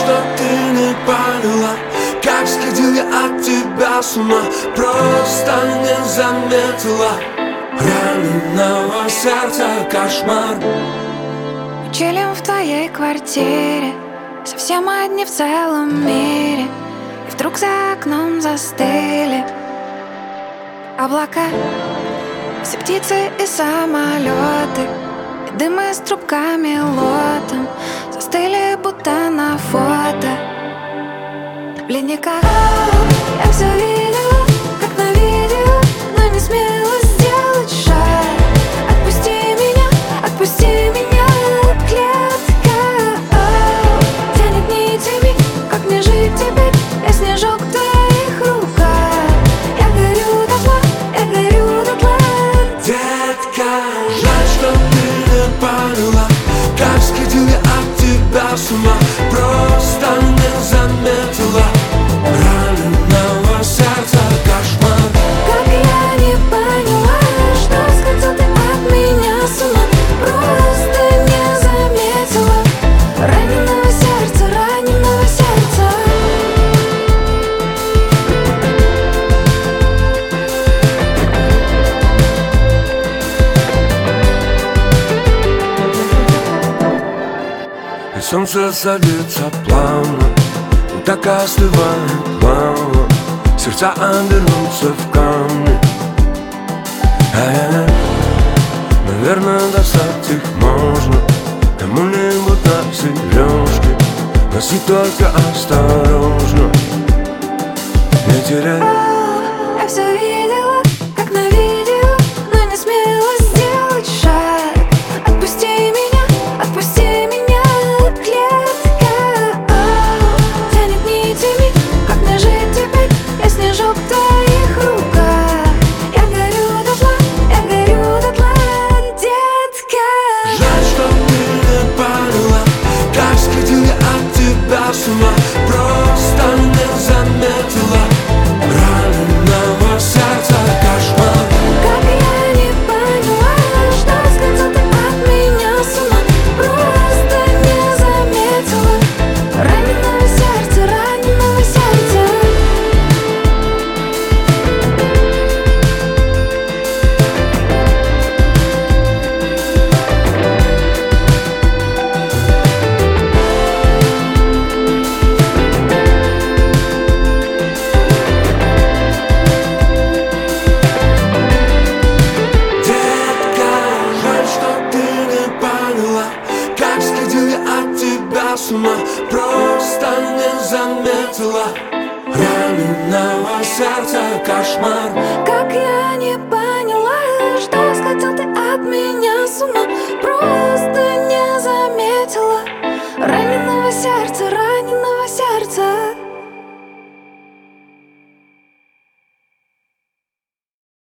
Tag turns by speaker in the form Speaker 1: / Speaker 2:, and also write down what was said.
Speaker 1: что ты не поняла, как сходил я от тебя с ума. Просто не заметила раненого сердца кошмар.
Speaker 2: Чилим в твоей квартире, совсем одни в целом мире. И вдруг за окном застыли облака, все птицы и самолеты, и дымы с трубками лотом застыли, будто на фото в ледниках. Я все видела, как на видео, но не смела сделать шаг. Отпусти меня, клетка. Тянет нитями, как мне жить теперь? Я снежок в твоих руках. Я горю дотла,
Speaker 1: детка. Жаль, что ты не поняла, как сходил я от тебя с ума. Просто не заметила раненого сердца кошмар.
Speaker 2: как я не поняла, что сходил ты от меня с ума. Просто не заметила раненого сердца, раненого сердца.
Speaker 1: И солнце садится плавно, и так остывает плавно. Сердца обернутся в камни. Наверное, достать их можно кому-нибудь на сережке. Носи только осторожно, не теряй.
Speaker 2: Я все видела, как на видео, но не смела сделать шаг. Отпусти меня, клетка. Тянет нитями, как мне жить теперь? Я снежок в твоих руках. Я горю дотла, детка.
Speaker 1: Жаль, что ты не поняла, как сходил я от тебя с ума. Просто не заметила раненого сердца кошмар.
Speaker 2: Как я не поняла, что сходил ты от меня с ума. Просто не заметила раненого сердца, раненого сердца.
Speaker 1: Как сходил я от тебя с ума. Просто не заметила раненого сердца кошмар.